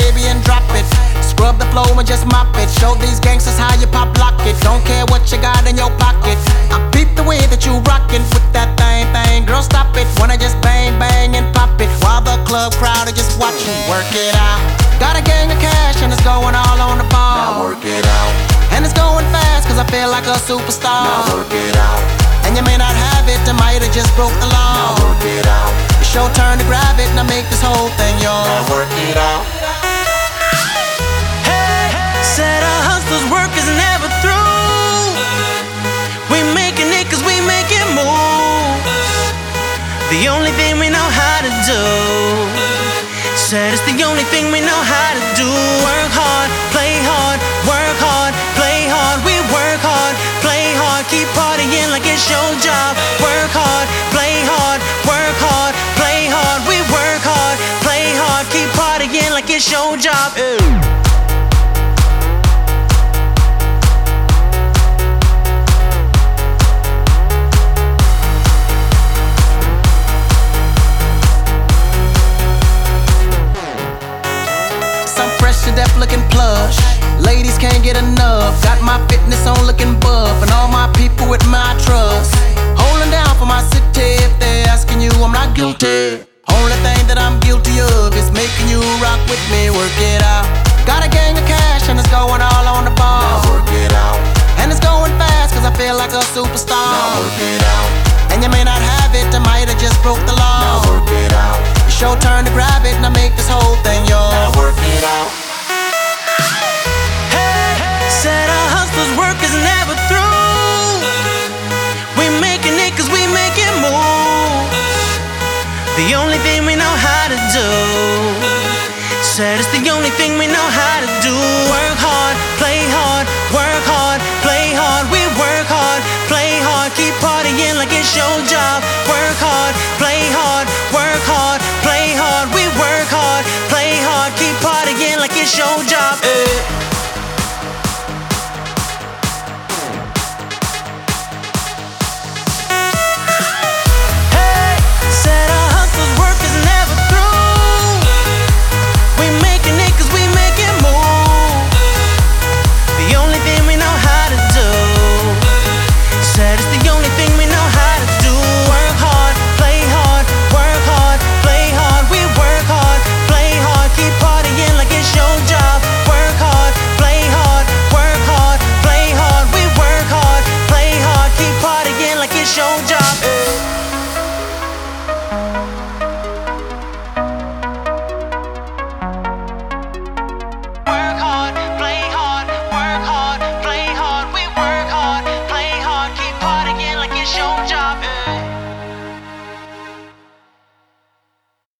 baby, and drop it. Scrub the floor and just mop it. Show these gangsters how you pop lock it. Don't care what you got in your pocket. I peep the way that you rockin' with that thing. Girl, stop it. Wanna just bang, bang, and pop it while the club crowd are just watching. Work it out. Got a gang of cash and it's going all on the ball. Now work it out. And it's going fast cause I feel like a superstar. Now work it out. And you may not have it, I might have just broke the law. Now work it out. It's your turn to grab it and I make this whole thing yours. Now work it out. Hey, said our hustlers' work is never through. We making it cause we making moves. The only thing we know how to do. Said it's the only thing we know how to do. Work hard, play hard, work hard, play hard. We work hard, play hard, keep partying like it's your job. Work hard, play hard, work hard, play hard. We work hard, play hard, keep partying like it's your job. Deaf looking plush. Ladies can't get enough. Got my fitness on looking buff. And all my people with my trust. Holding down for my city. If they're asking you, I'm not guilty. Only thing that I'm guilty of is making you rock with me. Work it out. Got a gang of cash and it's going all on the ball. Now work it out. And it's going fast cause I feel like a superstar. Now work it out. And you may not have it, I might have just broke the law. Now work it out. It's your turn to grab it and I make this whole thing yours. Now work it out. Said our hustlers' work is never through. We making it cause we making moves. The only thing we know how to do. Said it's the only thing we know how to do. Work hard, play hard, work hard, play hard. We work hard, play hard, keep partying like it's your job. Work hard, play hard, work hard.